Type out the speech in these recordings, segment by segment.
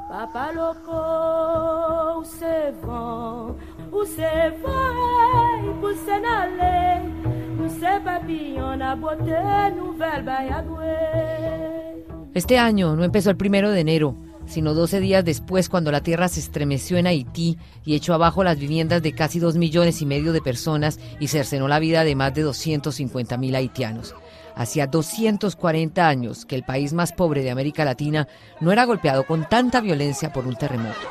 Papa loco, où se vend, où se va, pour s'en aller, où se papillon, la beauté nouvelle bayagüe. Este año no empezó el 1 de enero, sino 12 días después, cuando la tierra se estremeció en Haití y echó abajo las viviendas de casi 2,5 millones de personas y cercenó la vida de más de 250,000 haitianos. Hacía 240 años que el país más pobre de América Latina no era golpeado con tanta violencia por un terremoto.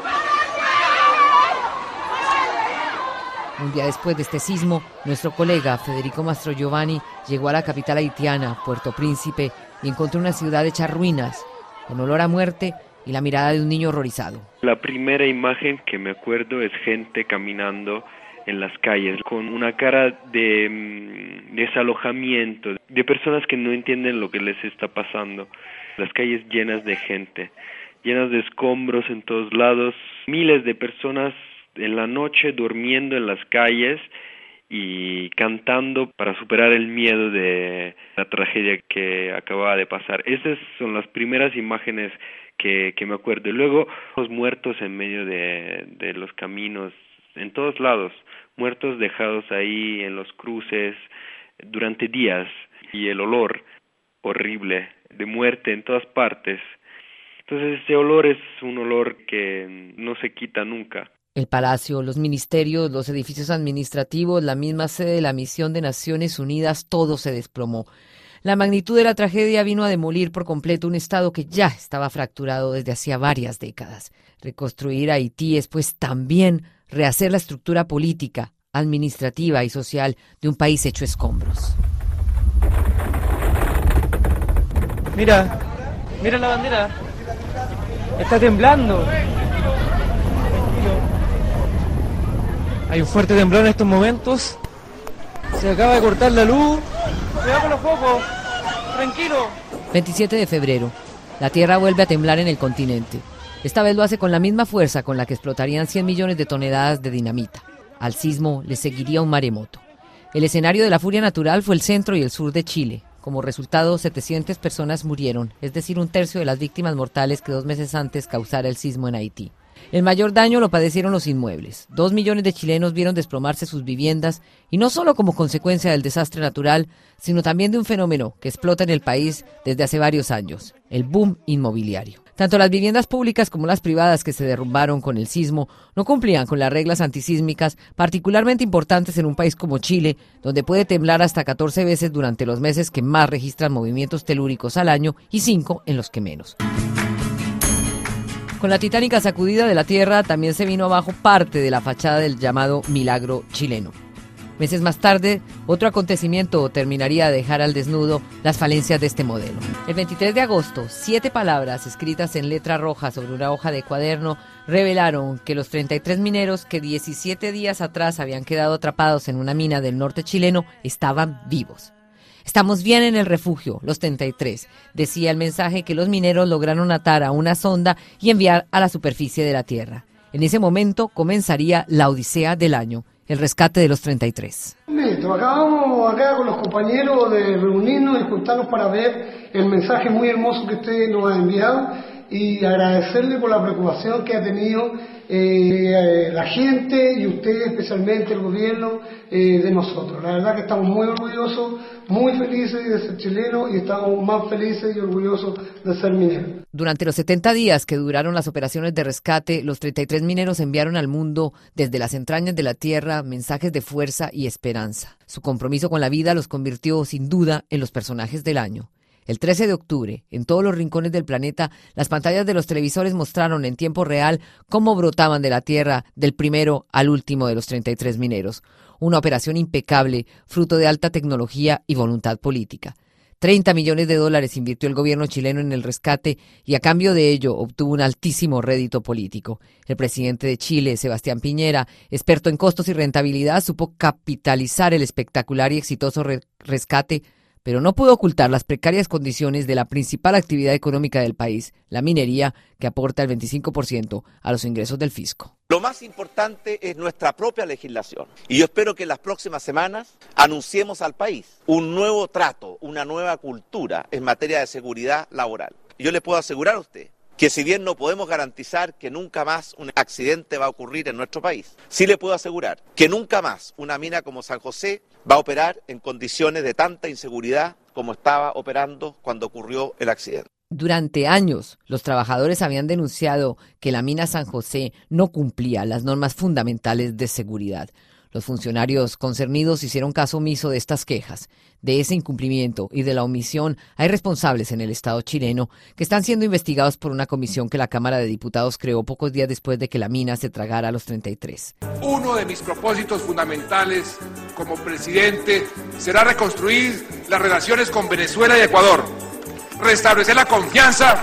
Un día después de este sismo, nuestro colega Federico Mastrogiovanni llegó a la capital haitiana, Puerto Príncipe, y encontró una ciudad hecha ruinas, con olor a muerte y la mirada de un niño horrorizado. La primera imagen que me acuerdo es gente caminando en las calles con una cara de desalojamiento, de personas que no entienden lo que les está pasando. Las calles llenas de gente, llenas de escombros en todos lados, miles de personas en la noche durmiendo en las calles y cantando para superar el miedo de la tragedia que acababa de pasar. Esas son las primeras imágenes que me acuerdo. Y luego los muertos en medio de los caminos, en todos lados, muertos dejados ahí en los cruces durante días, y el olor horrible de muerte en todas partes. Entonces ese olor es un olor que no se quita nunca. El palacio, los ministerios, los edificios administrativos, la misma sede de la misión de Naciones Unidas, todo se desplomó. La magnitud de la tragedia vino a demolir por completo un estado que ya estaba fracturado desde hacía varias décadas. Reconstruir Haití es pues también rehacer la estructura política, administrativa y social de un país hecho escombros. Mira la bandera. Está temblando. Hay un fuerte temblor en estos momentos. Se acaba de cortar la luz. Cuidado con los focos. Tranquilo. 27 de febrero. La tierra vuelve a temblar en el continente. Esta vez lo hace con la misma fuerza con la que explotarían 100 millones de toneladas de dinamita. Al sismo le seguiría un maremoto. El escenario de la furia natural fue el centro y el sur de Chile. Como resultado, 700 personas murieron, es decir, 1/3 de las víctimas mortales que 2 meses antes causara el sismo en Haití. El mayor daño lo padecieron los inmuebles. 2 millones de chilenos vieron desplomarse sus viviendas, y no solo como consecuencia del desastre natural, sino también de un fenómeno que explota en el país desde hace varios años, el boom inmobiliario. Tanto las viviendas públicas como las privadas que se derrumbaron con el sismo no cumplían con las reglas antisísmicas, particularmente importantes en un país como Chile, donde puede temblar hasta 14 veces durante los meses que más registran movimientos telúricos al año y 5 en los que menos. Con la titánica sacudida de la tierra también se vino abajo parte de la fachada del llamado milagro chileno. Meses más tarde, otro acontecimiento terminaría de dejar al desnudo las falencias de este modelo. El 23 de agosto, 7 palabras escritas en letra roja sobre una hoja de cuaderno revelaron que los 33 mineros que 17 días atrás habían quedado atrapados en una mina del norte chileno estaban vivos. Estamos bien en el refugio, los 33, decía el mensaje que los mineros lograron atar a una sonda y enviar a la superficie de la tierra. En ese momento comenzaría la odisea del año, el rescate de los 33. Acabamos acá con los compañeros de reunirnos y juntarnos para ver el mensaje muy hermoso que usted nos ha enviado y agradecerle por la preocupación que ha tenido la gente y usted, especialmente el gobierno, de nosotros. La verdad que estamos muy orgullosos, muy felices de ser chilenos y estamos más felices y orgullosos de ser mineros. Durante los 70 días que duraron las operaciones de rescate, los 33 mineros enviaron al mundo, desde las entrañas de la tierra, mensajes de fuerza y esperanza. Su compromiso con la vida los convirtió, sin duda, en los personajes del año. El 13 de octubre, en todos los rincones del planeta, las pantallas de los televisores mostraron en tiempo real cómo brotaban de la tierra del primero al último de los 33 mineros. Una operación impecable, fruto de alta tecnología y voluntad política. $30 millones invirtió el gobierno chileno en el rescate y a cambio de ello obtuvo un altísimo rédito político. El presidente de Chile, Sebastián Piñera, experto en costos y rentabilidad, supo capitalizar el espectacular y exitoso rescate, pero no pudo ocultar las precarias condiciones de la principal actividad económica del país, la minería, que aporta el 25% a los ingresos del fisco. Lo más importante es nuestra propia legislación. Y yo espero que en las próximas semanas anunciemos al país un nuevo trato, una nueva cultura en materia de seguridad laboral. Yo le puedo asegurar a usted que si bien no podemos garantizar que nunca más un accidente va a ocurrir en nuestro país, sí le puedo asegurar que nunca más una mina como San José va a operar en condiciones de tanta inseguridad como estaba operando cuando ocurrió el accidente. Durante años, los trabajadores habían denunciado que la mina San José no cumplía las normas fundamentales de seguridad. Los funcionarios concernidos hicieron caso omiso de estas quejas. De ese incumplimiento y de la omisión hay responsables en el Estado chileno que están siendo investigados por una comisión que la Cámara de Diputados creó pocos días después de que la mina se tragara a los 33. Uno de mis propósitos fundamentales como presidente será reconstruir las relaciones con Venezuela y Ecuador, restablecer la confianza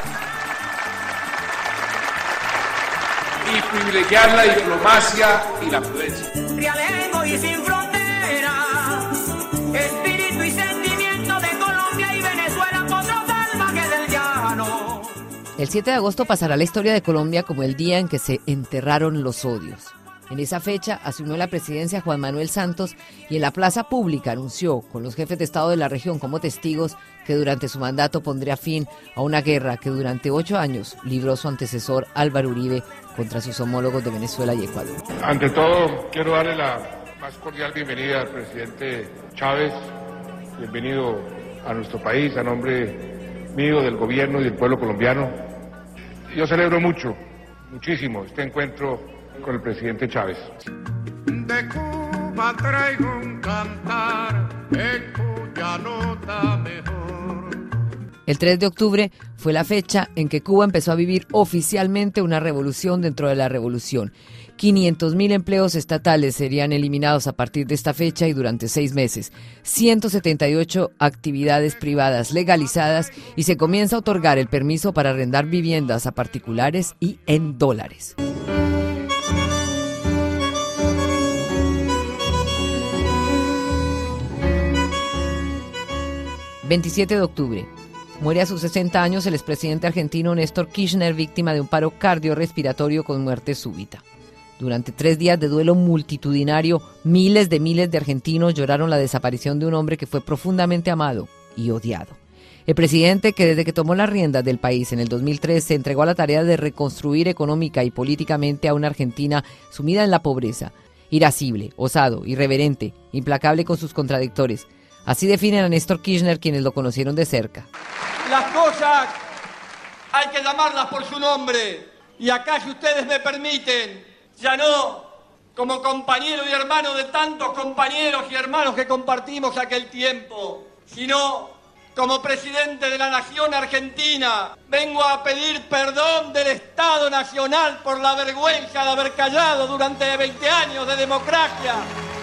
y privilegiar la diplomacia y la prudencia. Realengo y sin frontera, espíritu y sentimiento de Colombia y Venezuela, otro salvaje del llano. El 7 de agosto pasará a la historia de Colombia como el día en que se enterraron los odios. En esa fecha asumió la presidencia Juan Manuel Santos y en la plaza pública anunció, con los jefes de Estado de la región como testigos, que durante su mandato pondría fin a una guerra que durante 8 años libró su antecesor Álvaro Uribe contra sus homólogos de Venezuela y Ecuador. Ante todo, quiero darle la más cordial bienvenida al presidente Chávez. Bienvenido a nuestro país, a nombre mío, del gobierno y del pueblo colombiano. Yo celebro muchísimo este encuentro con el presidente Chávez. De Cuba traigo un cantar en cuya nota mejor. El 3 de octubre fue la fecha en que Cuba empezó a vivir oficialmente una revolución dentro de la revolución. 500.000 empleos estatales serían eliminados a partir de esta fecha y durante 6 meses. 178 actividades privadas legalizadas y se comienza a otorgar el permiso para arrendar viviendas a particulares y en dólares. El 27 de octubre. Muere a sus 60 años el expresidente argentino Néstor Kirchner, víctima de un paro cardiorrespiratorio con muerte súbita. Durante 3 días de duelo multitudinario, miles de argentinos lloraron la desaparición de un hombre que fue profundamente amado y odiado. El presidente, que desde que tomó las riendas del país en el 2003 se entregó a la tarea de reconstruir económica y políticamente a una Argentina sumida en la pobreza, irascible, osado, irreverente, implacable con sus contradictores. Así definen a Néstor Kirchner quienes lo conocieron de cerca. Las cosas hay que llamarlas por su nombre. Y acá, si ustedes me permiten, ya no como compañero y hermano de tantos compañeros y hermanos que compartimos aquel tiempo, sino como presidente de la Nación Argentina, vengo a pedir perdón del Estado Nacional por la vergüenza de haber callado durante 20 años de democracia.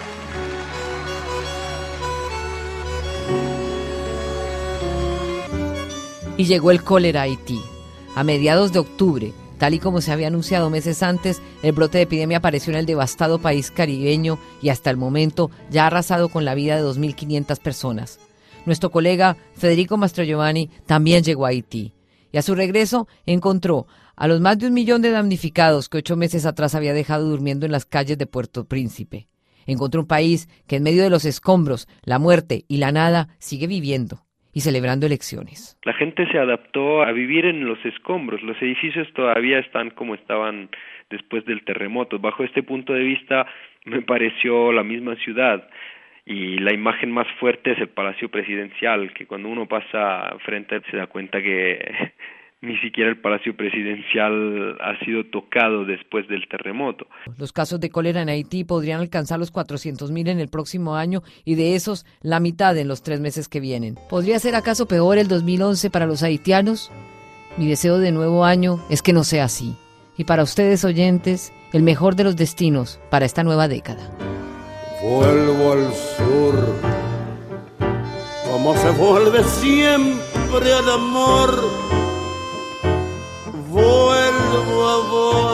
Y llegó el cólera a Haití. A mediados de octubre, tal y como se había anunciado meses antes, el brote de epidemia apareció en el devastado país caribeño y hasta el momento ya ha arrasado con la vida de 2.500 personas. Nuestro colega Federico Mastrogiovanni también llegó a Haití y a su regreso encontró a los más de 1 millón de damnificados que 8 meses atrás había dejado durmiendo en las calles de Puerto Príncipe. Encontró un país que en medio de los escombros, la muerte y la nada sigue viviendo y celebrando elecciones. La gente se adaptó a vivir en los escombros. Los edificios todavía están como estaban después del terremoto. Bajo este punto de vista me pareció la misma ciudad. Y la imagen más fuerte es el Palacio Presidencial, que cuando uno pasa frente a él se da cuenta que ni siquiera el Palacio Presidencial ha sido tocado después del terremoto. Los casos de cólera en Haití podrían alcanzar los 400.000 en el próximo año y de esos la mitad en los 3 meses que vienen. ¿Podría ser acaso peor el 2011 para los haitianos? Mi deseo de nuevo año es que no sea así. Y para ustedes oyentes, el mejor de los destinos para esta nueva década. Vuelvo al sur, como se vuelve siempre al amor. Vuelvo a